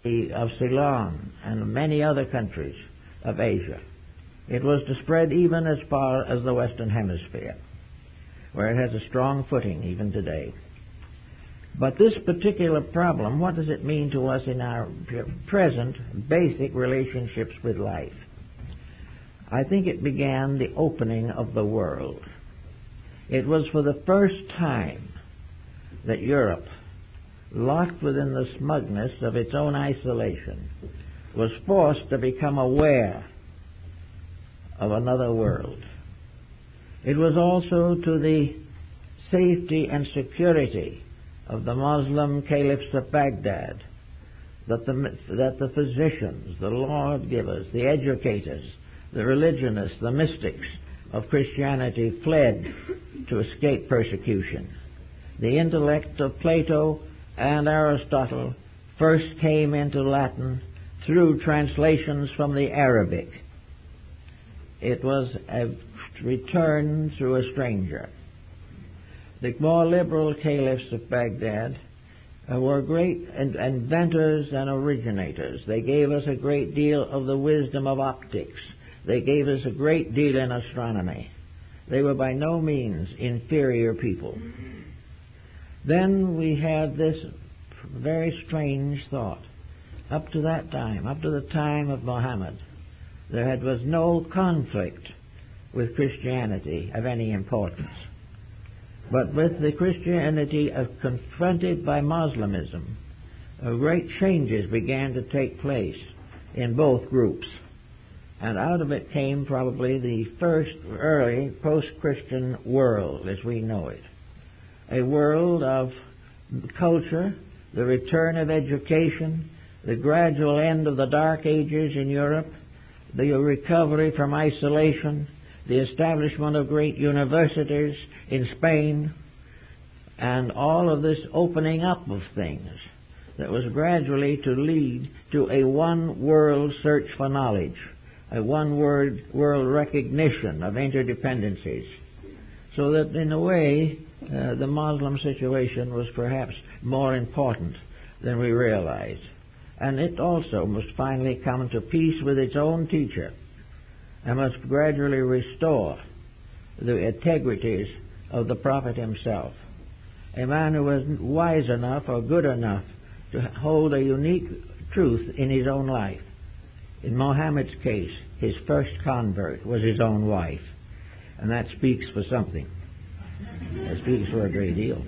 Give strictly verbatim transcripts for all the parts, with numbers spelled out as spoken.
of Ceylon and many other countries of Asia. It was to spread even as far as the Western Hemisphere, where it has a strong footing even today. But this particular problem, what does it mean to us in our present basic relationships with life? I think it began the opening of the world. It was for the first time that Europe, locked within the smugness of its own isolation, was forced to become aware of another world. It was also to the safety and security of the Muslim caliphs of Baghdad that the, that the physicians, the lawgivers, the educators, the religionists, the mystics of Christianity fled to escape persecution. The intellect of Plato and Aristotle first came into Latin through translations from the Arabic. It was a return through a stranger. The more liberal caliphs of Baghdad uh, were great in- inventors and originators. They gave us a great deal of the wisdom of optics. They gave us a great deal in astronomy. They were by no means inferior people. Then we had this very strange thought. Up to that time, up to the time of Muhammad, there had, was no conflict with Christianity of any importance. But with the Christianity uh, confronted by Muslimism, uh, great changes began to take place in both groups. And out of it came probably the first early post-Christian world as we know it. A world of culture, the return of education, the gradual end of the Dark Ages in Europe, the recovery from isolation, the establishment of great universities in Spain, and all of this opening up of things that was gradually to lead to a one-world search for knowledge, a one-world world recognition of interdependencies. So that in a way, uh, the Muslim situation was perhaps more important than we realized. And it also must finally come to peace with its own teacher and must gradually restore the integrities of the Prophet himself, a man who was wise enough or good enough to hold a unique truth in his own life. In Muhammad's case, his first convert was his own wife, and that speaks for something. It speaks for a great deal.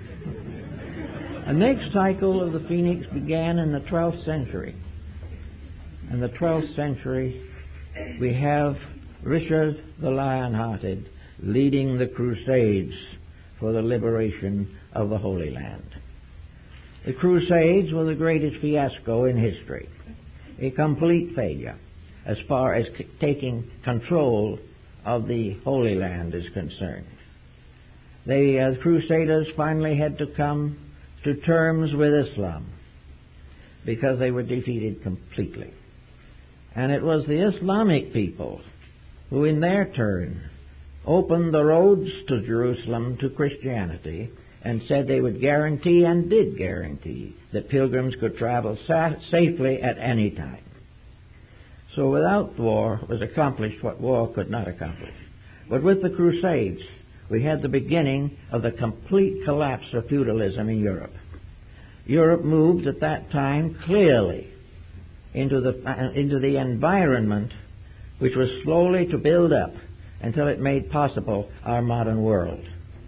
The next cycle of the Phoenix began in the twelfth century. In the twelfth century, we have Richard the Lionhearted leading the Crusades for the liberation of the Holy Land. The Crusades were the greatest fiasco in history, a complete failure as far as c- taking control of the Holy Land is concerned. The uh, Crusaders finally had to come to terms with Islam because they were defeated completely. And it was the Islamic people who in their turn opened the roads to Jerusalem to Christianity and said they would guarantee and did guarantee that pilgrims could travel sa- safely at any time. So without war was accomplished what war could not accomplish. But with the Crusades, we had the beginning of the complete collapse of feudalism in Europe. Europe moved at that time clearly into the, uh, into the environment which was slowly to build up until it made possible our modern world.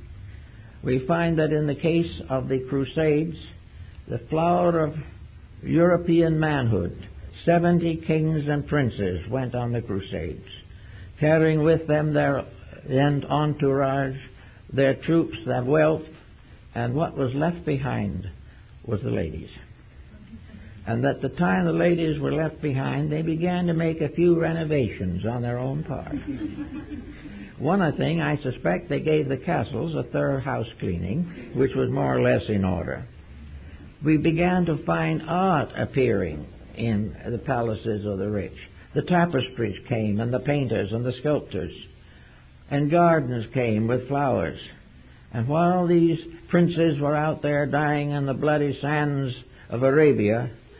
We find that in the case of the Crusades, the flower of European manhood, seventy kings and princes went on the Crusades, carrying with them their entourage, their troops, their wealth, and what was left behind was the ladies. And at the time the ladies were left behind, they began to make a few renovations on their own part. One thing, I suspect they gave the castles a thorough house cleaning, which was more or less in order. We began to find art appearing in the palaces of the rich. The tapestries came, and the painters and the sculptors. And gardens came with flowers. And while these princes were out there dying in the bloody sands of Arabia,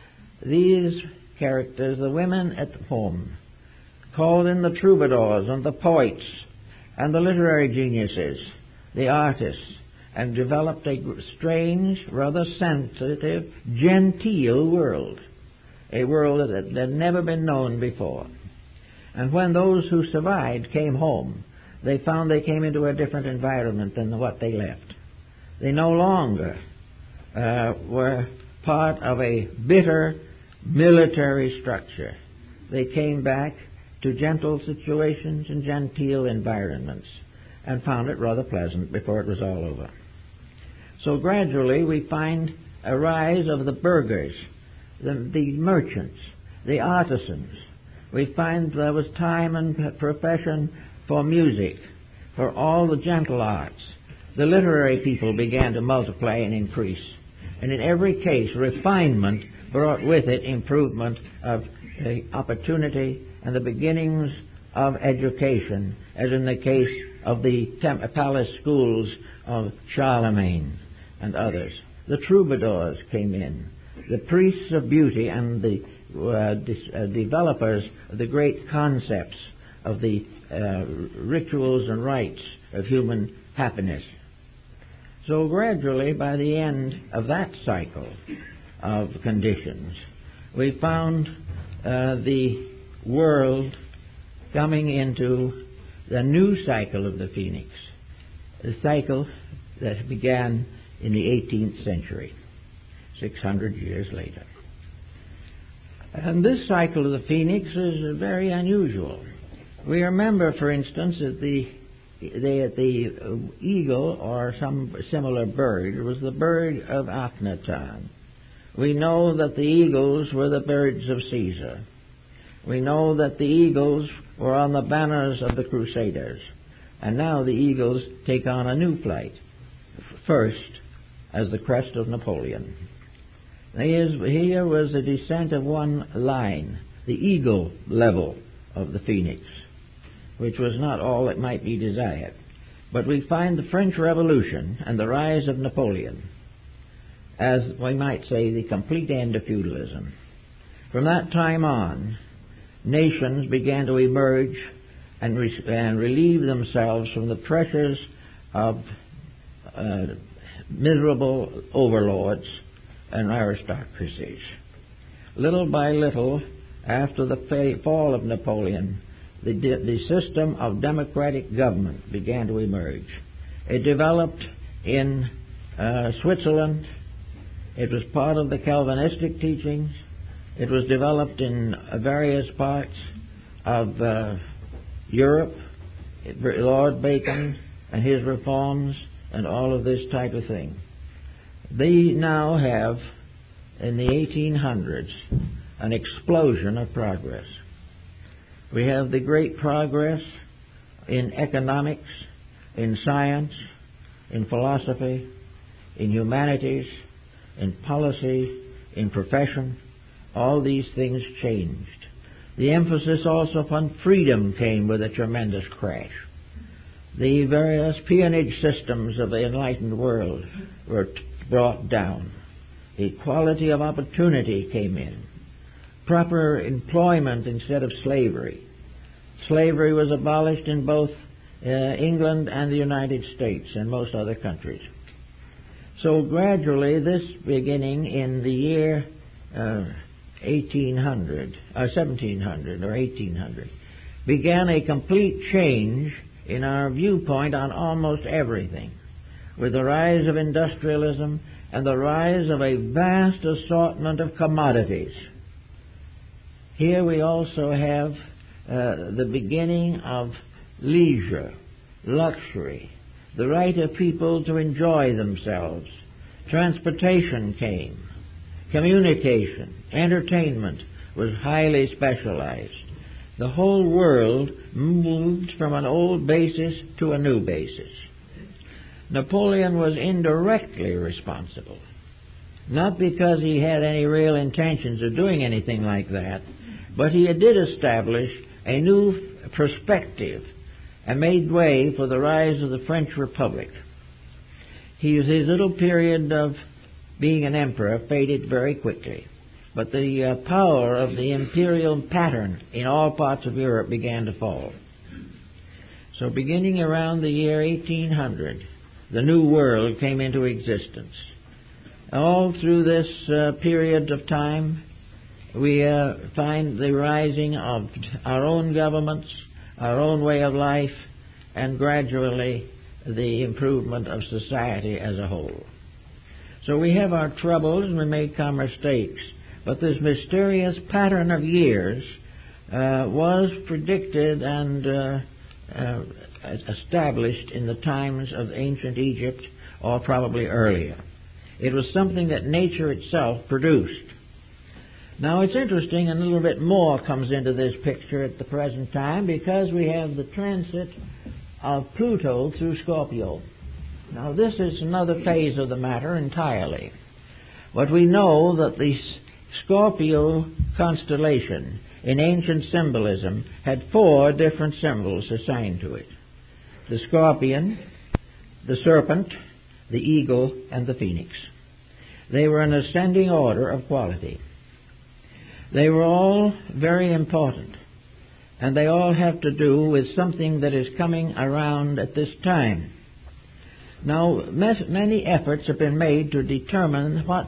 these characters, the women at home, called in the troubadours and the poets and the literary geniuses, the artists, and developed a strange, rather sensitive, genteel world, a world that had never been known before. And when those who survived came home, they found they came into a different environment than what they left. They no longer uh, were part of a bitter military structure. They came back to gentle situations and genteel environments and found it rather pleasant before it was all over. So gradually we find a rise of the burghers, the, the merchants, the artisans. We find there was time and profession for music, for all the gentle arts. The literary people began to multiply and increase. And in every case, refinement brought with it improvement of uh, opportunity and the beginnings of education, as in the case of the temp- palace schools of Charlemagne and others. The troubadours came in, the priests of beauty and the uh, dis- uh, developers of the great concepts of the uh, rituals and rites of human happiness. So gradually, by the end of that cycle of conditions, we found uh, the world coming into the new cycle of the Phoenix, the cycle that began in the eighteenth century, six hundred years later. And this cycle of the Phoenix is very unusual. We remember, for instance, that the the, the eagle or some similar bird was the bird of Akhenaton. We know that the eagles were the birds of Caesar. We know that the eagles were on the banners of the Crusaders. And now the eagles take on a new flight, first as the crest of Napoleon. Here was a descent of one line, the eagle level of the Phoenix, which was not all that might be desired. But we find the French Revolution and the rise of Napoleon as, we might say, the complete end of feudalism. From that time on, nations began to emerge and, re- and relieve themselves from the pressures of uh, miserable overlords and aristocracies. Little by little, after the fa- fall of Napoleon, the, de- the system of democratic government began to emerge. It developed in uh, Switzerland. It was part of the Calvinistic teachings. It was developed in uh, various parts of uh, Europe, Lord Bacon and his reforms and all of this type of thing. They now have, in the eighteen hundreds, an explosion of progress. We have the great progress in economics, in science, in philosophy, in humanities, in policy, in profession. All these things changed. The emphasis also upon freedom came with a tremendous crash. The various peonage systems of the enlightened world were t- brought down. Equality of opportunity came in. Proper employment instead of slavery. Slavery was abolished in both uh, England and the United States and most other countries. So gradually, this beginning in the year uh, eighteen hundred, or seventeen hundred, or eighteen hundred, began a complete change in our viewpoint on almost everything, with the rise of industrialism and the rise of a vast assortment of commodities. Here we also have uh, the beginning of leisure, luxury, the right of people to enjoy themselves. Transportation came. Communication, entertainment was highly specialized. The whole world moved from an old basis to a new basis. Napoleon was indirectly responsible, not because he had any real intentions of doing anything like that, but he did establish a new perspective and made way for the rise of the French Republic. He, his little period of being an emperor faded very quickly. but the uh, power of the imperial pattern in all parts of Europe began to fall. So beginning around the year eighteen hundred, the New World came into existence. All through this uh, period of time, we uh, find the rising of our own governments, our own way of life, and gradually the improvement of society as a whole. So we have our troubles and we make our mistakes, but this mysterious pattern of years uh, was predicted and uh, uh, established in the times of ancient Egypt, or probably earlier. It was something that nature itself produced. Now it's interesting, and a little bit more comes into this picture at the present time, because we have the transit of Pluto through Scorpio. Now this is another phase of the matter entirely. But we know that the Scorpio constellation in ancient symbolism had four different symbols assigned to it: the scorpion, the serpent, the eagle, and the phoenix. They were an ascending order of quality. They were all very important, and they all have to do with something that is coming around at this time. Now, many efforts have been made to determine what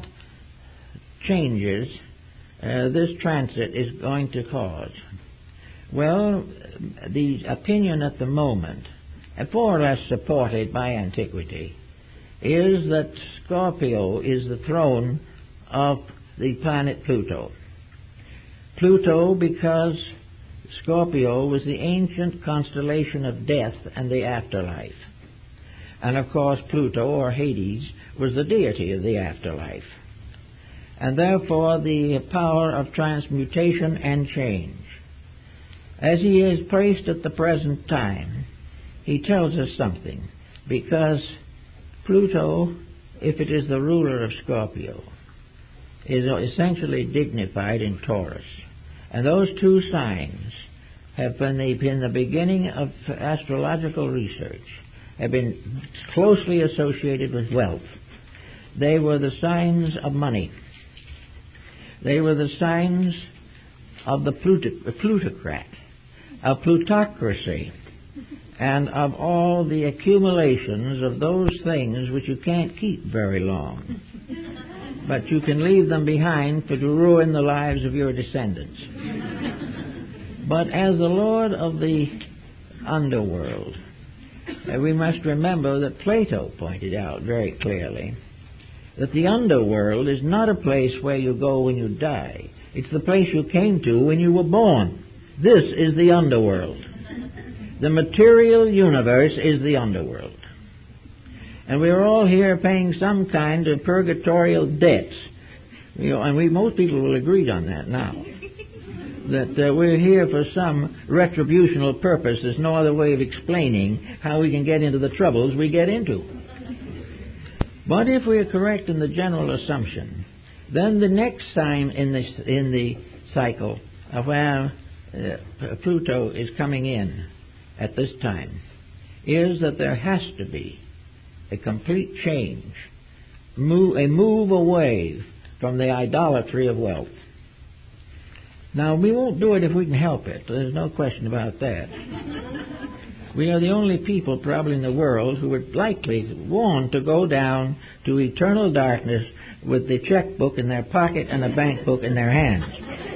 changes uh, this transit is going to cause. Well, the opinion at the moment, more or less supported by antiquity, is that Scorpio is the throne of the planet Pluto. Pluto, because Scorpio was the ancient constellation of death and the afterlife. And of course Pluto, or Hades, was the deity of the afterlife. And therefore the power of transmutation and change. As he is placed at the present time, he tells us something, because Pluto, if it is the ruler of Scorpio, is essentially dignified in Taurus. And those two signs have been the, in the beginning of astrological research, have been closely associated with wealth. They were the signs of money. They were the signs of the Pluto- plutocrat, of plutocracy, and of all the accumulations of those things which you can't keep very long, but you can leave them behind to ruin the lives of your descendants. But as the Lord of the underworld, uh, we must remember that Plato pointed out very clearly that the underworld is not a place where you go when you die. It's the place you came to when you were born. This is the underworld. The material universe is the underworld. And we're all here paying some kind of purgatorial debts. You know, and we most people will agree on that now. That uh, we're here for some retributional purpose. There's no other way of explaining how we can get into the troubles we get into. But if we are correct in the general assumption, then the next sign in the, in the cycle of where uh, Pluto is coming in at this time is that there has to be a complete change, move, a move away from the idolatry of wealth. Now, we won't do it if we can help it. There's no question about that. We are the only people probably in the world who would likely want to go down to eternal darkness with the checkbook in their pocket and a bank book in their hands.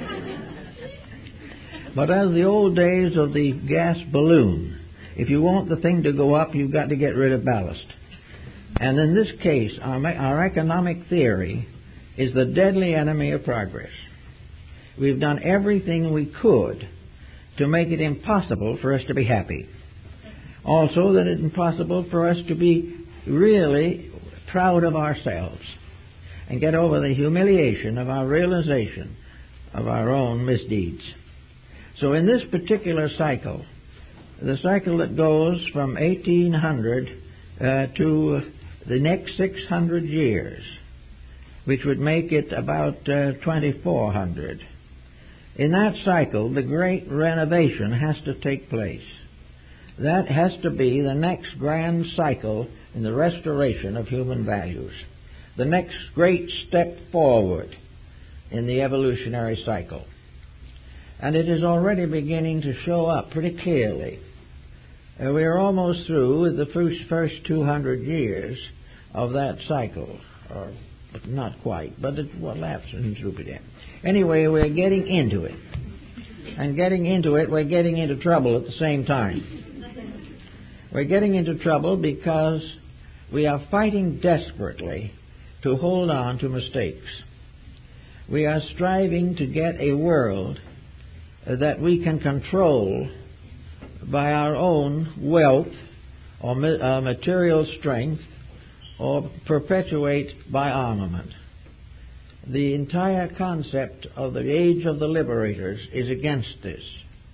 But as the old days of the gas balloon, if you want the thing to go up, you've got to get rid of ballast. And in this case, our, our economic theory is the deadly enemy of progress. We've done everything we could to make it impossible for us to be happy. Also, that it's impossible for us to be really proud of ourselves and get over the humiliation of our realization of our own misdeeds. So in this particular cycle, the cycle that goes from eighteen hundred uh, to the next six hundred years, which would make it about uh, twenty-four hundred, in that cycle, the great renovation has to take place. That has to be the next grand cycle in the restoration of human values. The next great step forward in the evolutionary cycle. And it is already beginning to show up pretty clearly. Uh, we are almost through with the first, first two hundred years of that cycle, or not quite, but it will lapse into it. Anyway, we're getting into it. And getting into it, we're getting into trouble at the same time. We're getting into trouble because we are fighting desperately to hold on to mistakes. We are striving to get a world that we can control by our own wealth or uh, material strength or perpetuate by armament. The entire concept of the age of the liberators is against this.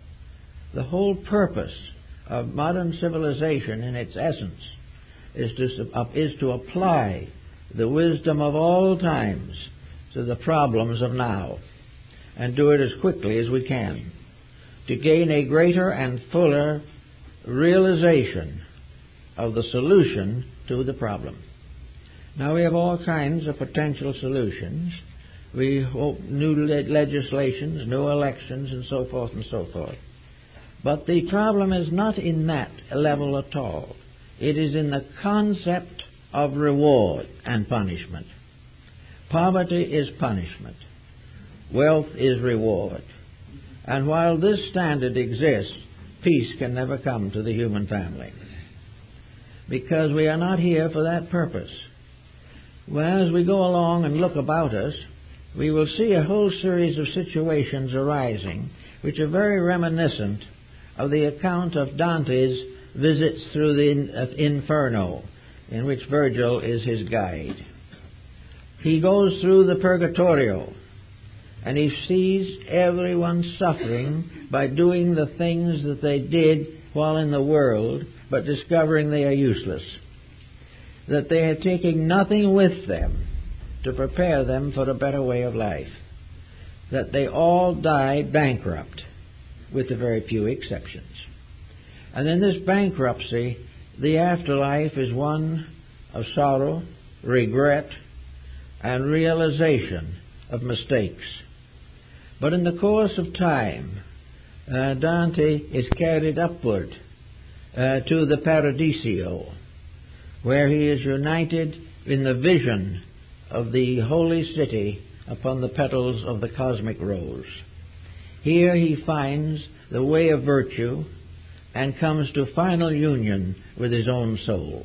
The whole purpose of modern civilization in its essence is to, uh, is to apply the wisdom of all times to the problems of now, and do it as quickly as we can, to gain a greater and fuller realization of the solution to the problem. Now we have all kinds of potential solutions. We hope new le- legislations, new elections, and so forth and so forth. But the problem is not in that level at all. It is in the concept of reward and punishment. Poverty is punishment. Wealth is reward. And while this standard exists, peace can never come to the human family, because we are not here for that purpose. Well, as we go along and look about us, we will see a whole series of situations arising which are very reminiscent of the account of Dante's visits through the Inferno, in which Virgil is his guide. He goes through the Purgatorio, and he sees everyone suffering by doing the things that they did while in the world, but discovering they are useless, that they are taking nothing with them to prepare them for a better way of life, that they all die bankrupt, with a very few exceptions. And in this bankruptcy, the afterlife is one of sorrow, regret, and realization of mistakes. But in the course of time, uh, Dante is carried upward uh, to the Paradiso, where he is united in the vision of the holy city upon the petals of the cosmic rose. Here he finds the way of virtue and comes to final union with his own soul.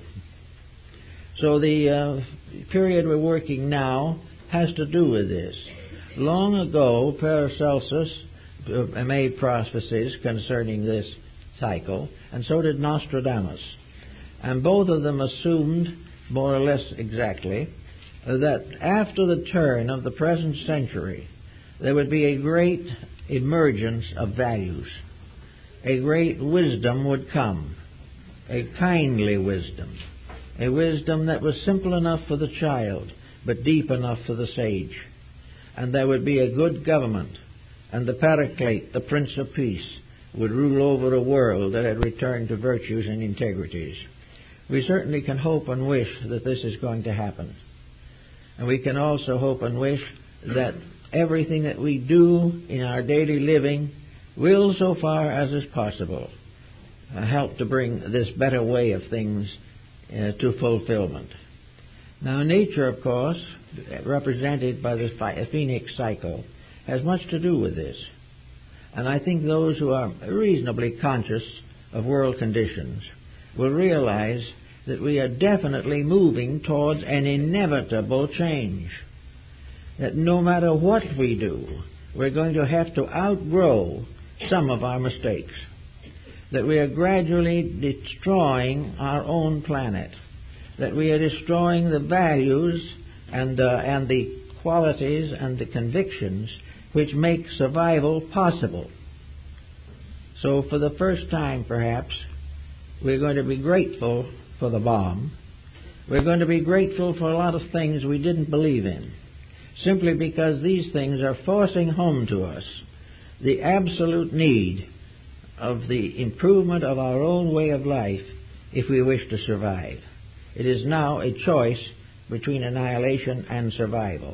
So the uh, period we're working now has to do with this. Long ago, Paracelsus uh, made prophecies concerning this cycle, and so did Nostradamus. And both of them assumed, more or less exactly, uh, that after the turn of the present century, there would be a great emergence of values. A great wisdom would come, a kindly wisdom, a wisdom that was simple enough for the child, but deep enough for the sage. And there would be a good government, and the Paraclete, the Prince of Peace, would rule over a world that had returned to virtues and integrities. We certainly can hope and wish that this is going to happen. And we can also hope and wish that everything that we do in our daily living will, so far as is possible, uh, help to bring this better way of things uh, to fulfillment. Now, nature, of course, represented by the Phoenix cycle, has much to do with this. And I think those who are reasonably conscious of world conditions will realize that we are definitely moving towards an inevitable change. That no matter what we do, we're going to have to outgrow some of our mistakes. That we are gradually destroying our own planet. That we are destroying the values and, uh, and the qualities and the convictions which make survival possible. So for the first time, perhaps, we're going to be grateful for the bomb. We're going to be grateful for a lot of things we didn't believe in, simply because these things are forcing home to us the absolute need of the improvement of our own way of life if we wish to survive. It is now a choice between annihilation and survival.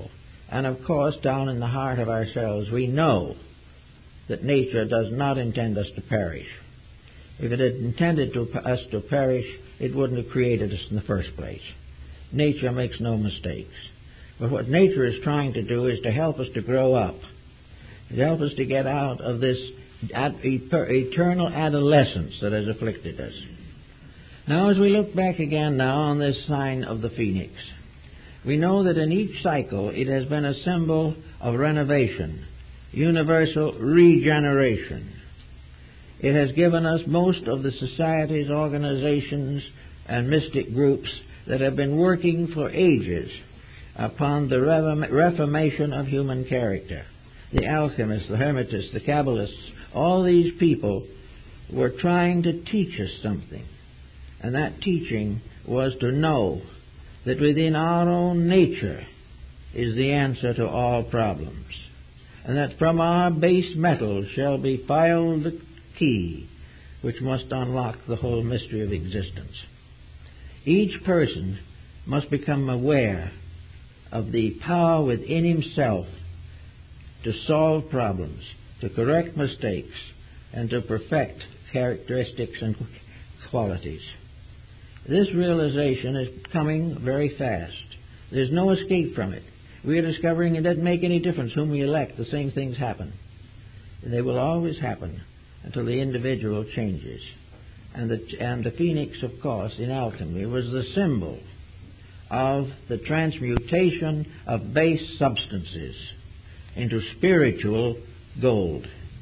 And of course, down in the heart of ourselves, we know that nature does not intend us to perish. If it had intended to, us to perish, it wouldn't have created us in the first place. Nature makes no mistakes. But what nature is trying to do is to help us to grow up, to help us to get out of this ad- eternal adolescence that has afflicted us. Now, as we look back again now on this sign of the phoenix, we know that in each cycle it has been a symbol of renovation, universal regeneration. It has given us most of the societies, organizations, and mystic groups that have been working for ages upon the reformation of human character. The alchemists, the Hermetists, the Kabbalists, all these people were trying to teach us something. And that teaching was to know that within our own nature is the answer to all problems, and that from our base metal shall be filed the key which must unlock the whole mystery of existence. Each person must become aware of the power within himself to solve problems, to correct mistakes, and to perfect characteristics and qualities. This realization is coming very fast. There's no escape from it. We are discovering it doesn't make any difference whom we elect. The same things happen. They will always happen until the individual changes. And the, and the phoenix, of course, in alchemy was the symbol of the transmutation of base substances into spiritual gold.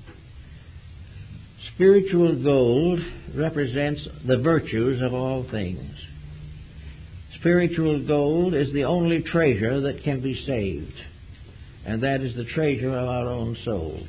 Spiritual gold represents the virtues of all things. Spiritual gold is the only treasure that can be saved, and that is the treasure of our own souls.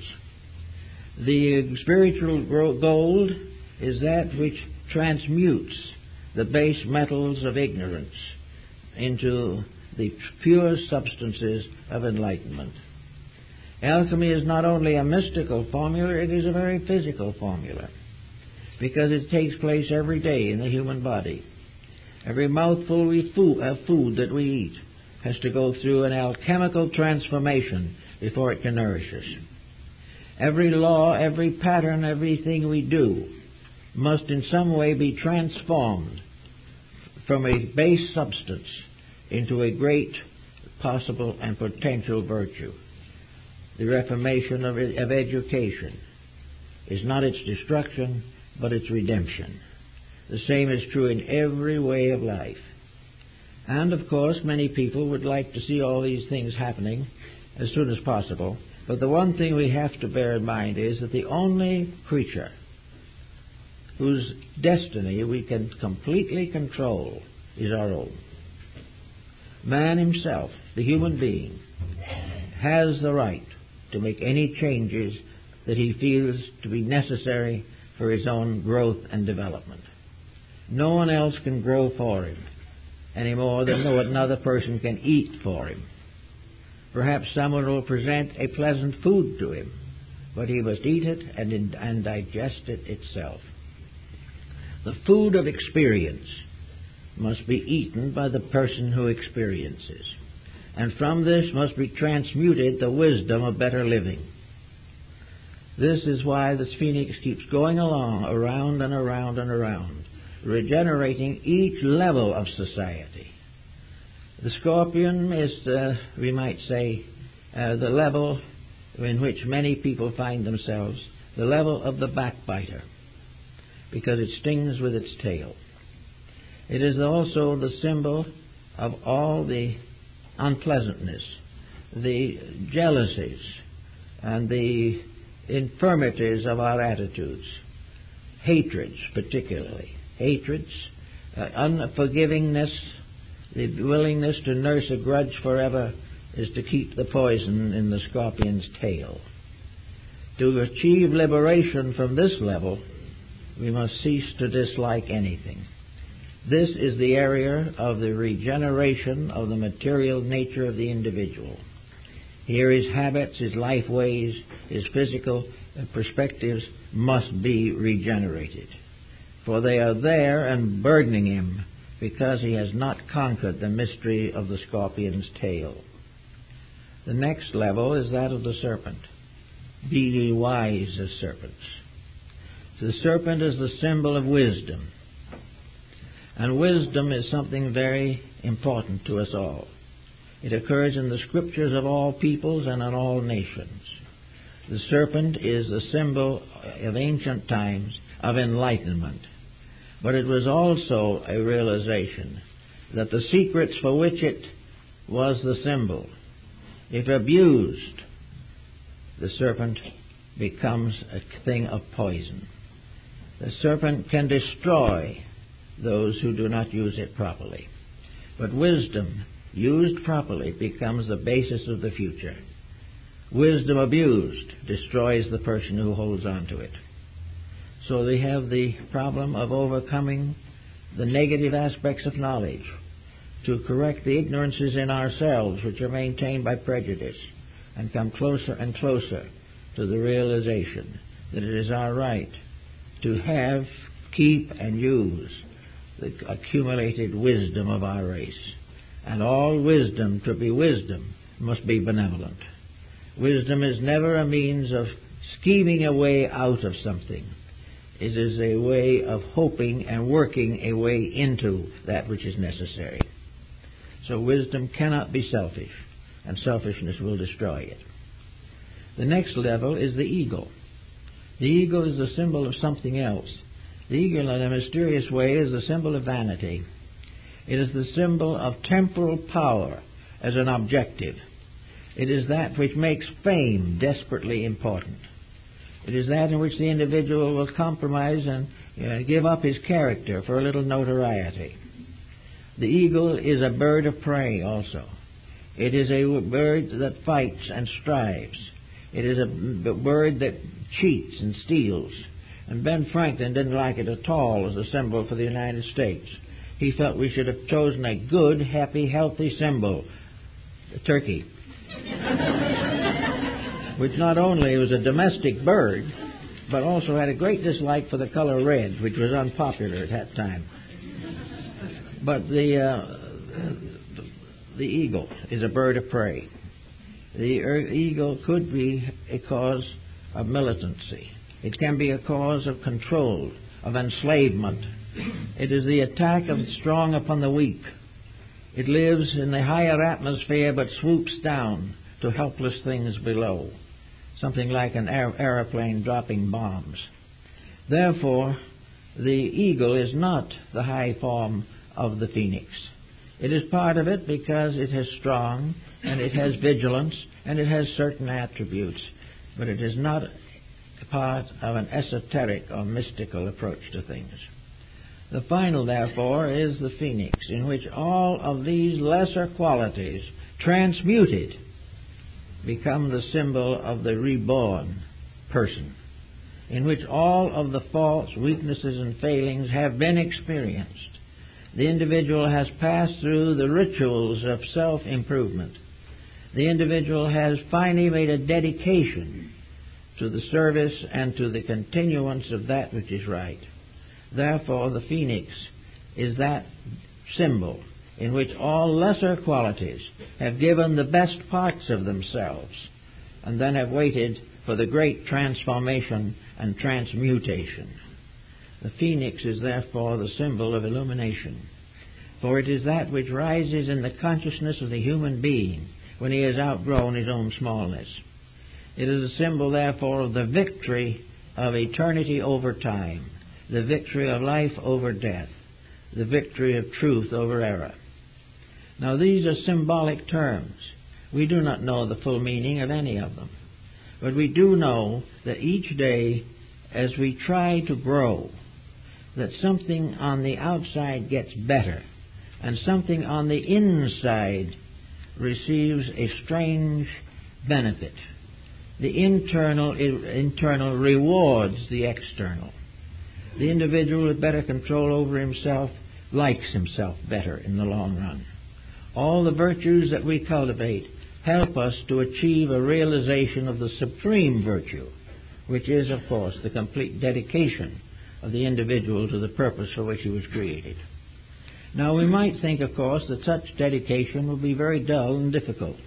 The spiritual gold is that which transmutes the base metals of ignorance into the pure substances of enlightenment. Alchemy is not only a mystical formula, it is a very physical formula, because it takes place every day in the human body. Every mouthful of food that we eat has to go through an alchemical transformation before it can nourish us. Every law, every pattern, everything we do must in some way be transformed from a base substance into a great possible and potential virtue. The reformation of, of education is not its destruction, but its redemption. The same is true in every way of life. And, of course, many people would like to see all these things happening as soon as possible. But the one thing we have to bear in mind is that the only creature whose destiny we can completely control is our own. Man himself, the human being, has the right to make any changes that he feels to be necessary for his own growth and development. No one else can grow for him any more than no another person can eat for him. Perhaps someone will present a pleasant food to him, but he must eat it and, and digest it itself. The food of experience must be eaten by the person who experiences, and from this must be transmuted the wisdom of better living. This is why this phoenix keeps going along, around and around and around, regenerating each level of society. The scorpion is, uh, we might say, uh, the level in which many people find themselves, the level of the backbiter, because it stings with its tail. It is also the symbol of all the unpleasantness, the jealousies, and the infirmities of our attitudes. Hatreds, particularly. Hatreds, uh, unforgivingness, the willingness to nurse a grudge forever is to keep the poison in the scorpion's tail. To achieve liberation from this level, we must cease to dislike anything. This is the area of the regeneration of the material nature of the individual. Here his habits, his life ways, his physical perspectives must be regenerated, for they are there and burdening him because he has not conquered the mystery of the scorpion's tail. The next level is that of the serpent. Be ye wise as serpents. The serpent is the symbol of wisdom. And wisdom is something very important to us all. It occurs in the scriptures of all peoples and in all nations. The serpent is the symbol of ancient times of enlightenment. But it was also a realization that the secrets for which it was the symbol, if abused, the serpent becomes a thing of poison. The serpent can destroy those who do not use it properly. But wisdom, used properly, becomes the basis of the future. Wisdom abused destroys the person who holds on to it. So we have the problem of overcoming the negative aspects of knowledge to correct the ignorances in ourselves which are maintained by prejudice and come closer and closer to the realization that it is our right to have, keep, and use the accumulated wisdom of our race. And all wisdom, to be wisdom, must be benevolent. Wisdom is never a means of scheming a way out of something. It is a way of hoping and working a way into that which is necessary. So wisdom cannot be selfish, and selfishness will destroy it. The next level is the eagle. The eagle is the symbol of something else. The eagle, in a mysterious way, is the symbol of vanity. It is the symbol of temporal power as an objective. It is that which makes fame desperately important. It is that in which the individual will compromise and uh, give up his character for a little notoriety. The eagle is a bird of prey also. It is a bird that fights and strives. It is a bird that cheats and steals. And Ben Franklin didn't like it at all as a symbol for the United States. He felt we should have chosen a good, happy, healthy symbol, the turkey, which not only was a domestic bird, but also had a great dislike for the color red, which was unpopular at that time. But the uh, the eagle is a bird of prey. The eagle could be a cause of militancy. It can be a cause of control, of enslavement. It is the attack of the strong upon the weak. It lives in the higher atmosphere but swoops down to helpless things below, something like an aer- aeroplane dropping bombs. Therefore, the eagle is not the high form of the phoenix. It is part of it because it is strong and it has vigilance and it has certain attributes, but it is not part of an esoteric or mystical approach to things. The final, therefore, is the phoenix, in which all of these lesser qualities, transmuted, become the symbol of the reborn person, in which all of the faults, weaknesses, and failings have been experienced. The individual has passed through the rituals of self-improvement. The individual has finally made a dedication to the service and to the continuance of that which is right. Therefore, the phoenix is that symbol in which all lesser qualities have given the best parts of themselves and then have waited for the great transformation and transmutation. The phoenix is therefore the symbol of illumination, for it is that which rises in the consciousness of the human being when he has outgrown his own smallness. It is a symbol, therefore, of the victory of eternity over time, the victory of life over death, the victory of truth over error. Now, these are symbolic terms. We do not know the full meaning of any of them. But we do know that each day, as we try to grow, that something on the outside gets better, and something on the inside receives a strange benefit. The internal, internal rewards the external. The individual with better control over himself likes himself better in the long run. All the virtues that we cultivate help us to achieve a realization of the supreme virtue, which is, of course, the complete dedication of the individual to the purpose for which he was created. Now, we might think, of course, that such dedication would be very dull and difficult.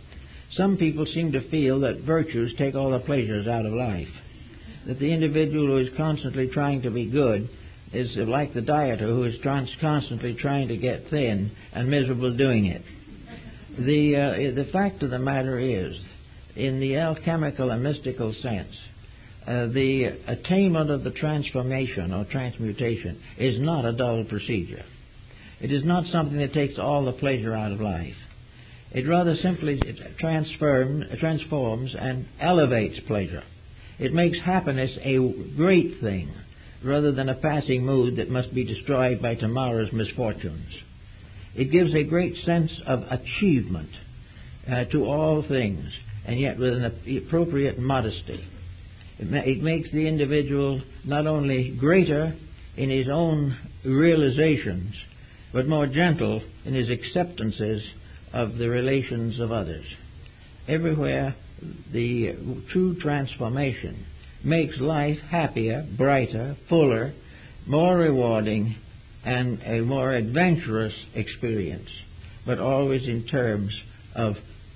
Some people seem to feel that virtues take all the pleasures out of life, that the individual who is constantly trying to be good is like the dieter who is trans- constantly trying to get thin and miserable doing it. The, uh, the fact of the matter is, in the alchemical and mystical sense, uh, the attainment of the transformation or transmutation is not a dull procedure. It is not something that takes all the pleasure out of life. It rather simply transform, transforms and elevates pleasure. It makes happiness a great thing rather than a passing mood that must be destroyed by tomorrow's misfortunes. It gives a great sense of achievement uh, to all things, and yet with an appropriate modesty. It, ma- it makes the individual not only greater in his own realizations, but more gentle in his acceptances of the relations of others. Everywhere, the true transformation makes life happier, brighter, fuller, more rewarding, and a more adventurous experience, but always in terms of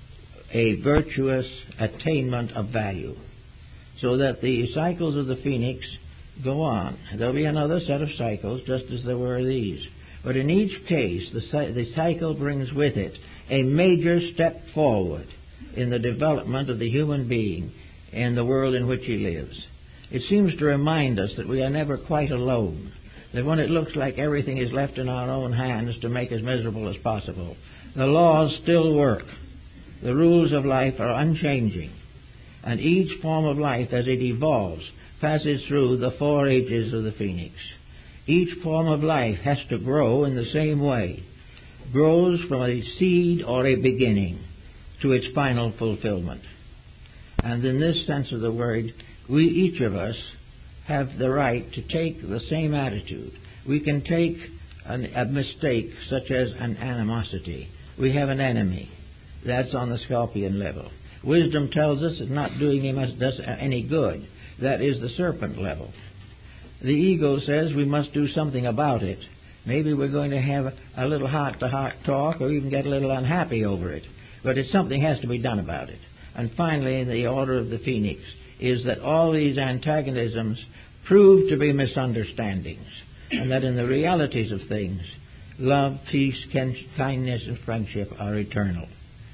a virtuous attainment of value, so that the cycles of the phoenix go on. There'll be another set of cycles, just as there were these. But in each case, the, the cycle brings with it a major step forward in the development of the human being and the world in which he lives. It seems to remind us that we are never quite alone, that when it looks like everything is left in our own hands to make as miserable as possible, the laws still work. The rules of life are unchanging, and each form of life, as it evolves, passes through the four ages of the phoenix. Each form of life has to grow in the same way, grows from a seed or a beginning to its final fulfillment. And in this sense of the word, we, each of us, have the right to take the same attitude. We can take an, a mistake such as an animosity. We have an enemy. That's on the scorpion level. Wisdom tells us it's not doing him any good. That is the serpent level. The ego says we must do something about it. Maybe we're going to have a little heart-to-heart talk or even get a little unhappy over it. But it's something has to be done about it. And finally, in the order of the phoenix, is that all these antagonisms prove to be misunderstandings, and that in the realities of things, love, peace, kindness, and friendship are eternal.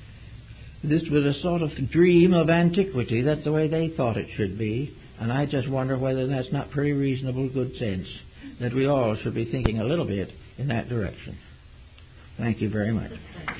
This was a sort of dream of antiquity. That's the way they thought it should be. And I just wonder whether that's not pretty reasonable good sense, that we all should be thinking a little bit in that direction. Thank you very much.